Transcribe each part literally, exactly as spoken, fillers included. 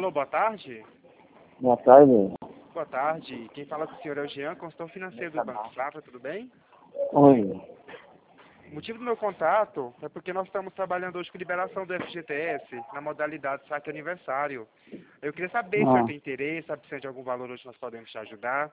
Alô, boa tarde. Boa tarde. Boa tarde. Quem fala com o senhor é o Jean, consultor financeiro do Banco Safra, tudo bem? Oi. O motivo do meu contato é porque nós estamos trabalhando hoje com liberação do F G T S na modalidade saque aniversário. Eu queria saber se o senhor Ah, tem interesse, sabe se precisa de algum valor hoje nós podemos te ajudar.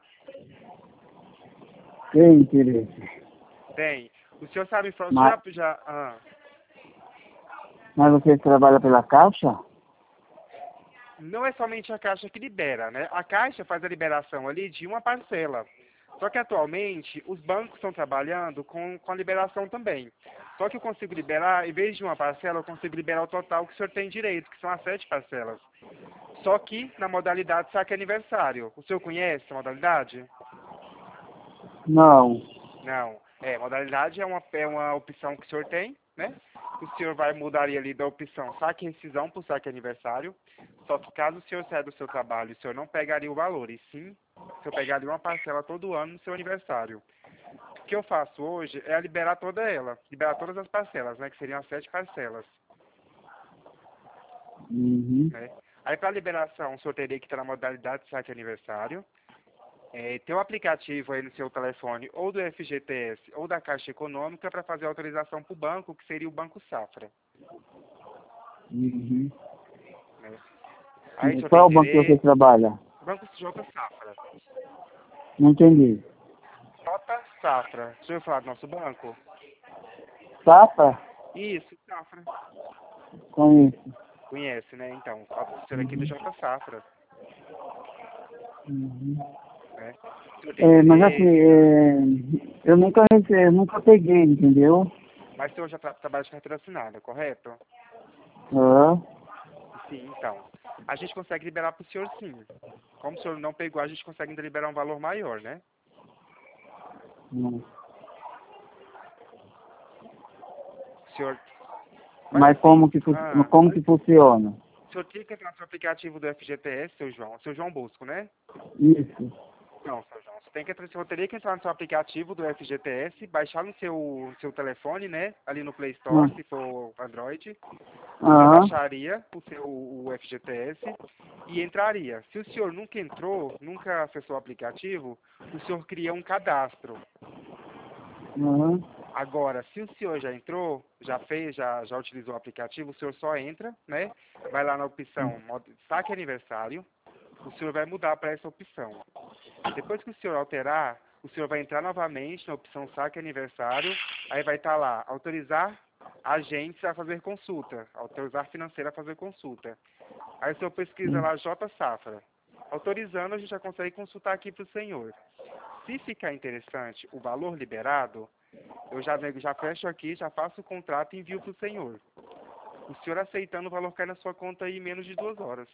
tem interesse. Tem. O senhor sabe, o senhor Mas, já... já ah, mas você trabalha pela Caixa? não é somente a Caixa que libera, né? A Caixa faz a liberação ali de uma parcela. Só que atualmente os bancos estão trabalhando com, com a liberação também. Só que eu consigo liberar, em vez de uma parcela, eu consigo liberar o total que o senhor tem direito, que são as sete parcelas. Só que na modalidade saque aniversário. O senhor conhece a modalidade? Não. Não. É, modalidade é uma, é uma opção que o senhor tem, né? O senhor vai mudar ali da opção saque e rescisão para o saque aniversário. Só que caso o senhor saia do seu trabalho, o senhor não pegaria o valor, e sim, o senhor pegaria uma parcela todo ano no seu aniversário. O que eu faço hoje é liberar toda ela, liberar todas as parcelas, né? Que seriam as sete parcelas, Uhum. né? Aí para liberação, o senhor teria que estar na modalidade saque aniversário. É, ter um aplicativo aí no seu telefone, ou do F G T S, ou da Caixa Econômica, para fazer a autorização para o banco, que seria o Banco Safra, Uhum. né? Aí, o E senhor tem qual banco que você interesse? trabalha? Banco J Safra. Não entendi. J Safra. O senhor falar do nosso banco? Safra? Isso, Safra. Conheço. Conhece, né? Então, fala do senhor aqui do Uhum. J Safra, Uhum. né? O senhor tem É, mas assim, interesse? Ah, é, eu nunca recebi, nunca peguei, entendeu? mas o senhor já tra trabalha de carteira assinada, correto? Ah, Sim, então. A gente consegue liberar para o senhor, sim. Como o senhor não pegou, a gente consegue ainda liberar um valor maior, né? não. O senhor... Mas Mas assim... como que, fu- Ah, como que funciona? o senhor tinha que entrar no seu aplicativo do F G T S, seu João. Seu João Bosco, né? Isso. Não, seu João. Você, tem que, entrar- você teria que entrar no seu aplicativo do F G T S, baixar no seu, seu telefone, né? Ali no Play Store, Ah, se for Android. O senhor Aham. baixaria o seu o F G T S e entraria. Se o senhor nunca entrou, nunca acessou o aplicativo, o senhor cria um cadastro. Aham. Agora, se o senhor já entrou, já fez, já, já utilizou o aplicativo, o senhor só entra, né? Vai lá na opção modo- saque aniversário, o senhor vai mudar para essa opção. Depois que o senhor alterar, o senhor vai entrar novamente na opção saque aniversário, aí vai estar lá, autorizar agentes a fazer consulta, autorizar financeiro a fazer consulta. Aí o senhor pesquisa lá J Safra. Autorizando, a gente já consegue consultar aqui para o senhor. Se ficar interessante o valor liberado, eu já, nego- já fecho aqui, já faço o contrato e envio para o senhor. O senhor aceitando, o valor cai na sua conta aí em menos de duas horas.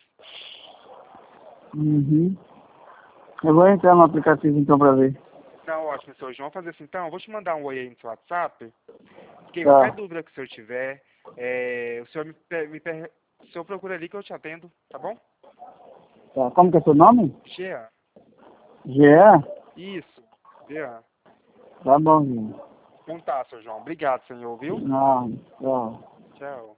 Uhum. Eu vou entrar no aplicativo então pra ver. Então, ótimo, senhor João. Fazer assim, então, eu vou te mandar um oi aí no seu WhatsApp. Porque qualquer Tá. dúvida que o senhor tiver, é, o senhor me, per- me per- o senhor procura ali que eu te atendo, tá bom? Tá. Como que é seu nome? Jean. Jean? Isso. Jean. Tá bonzinho. Então tá, senhor João. Obrigado, senhor, viu? Não, tchau. Tchau.